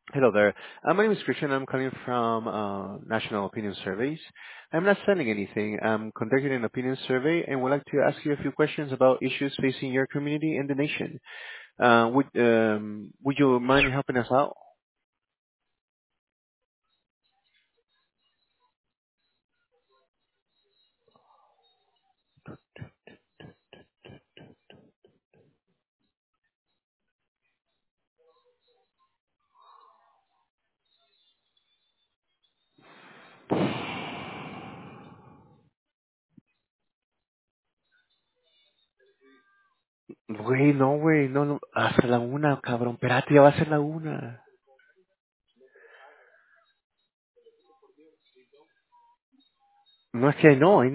Hello there. My name is Christian. I'm calling from National Opinion Surveys. I'm not sending anything. I'm conducting an opinion survey and would like to ask you a few questions about issues facing your community and the nation. Would you mind helping us out? Güey, no, no, hasta la una, cabrón. Espérate, ya va a ser la una. No es que no,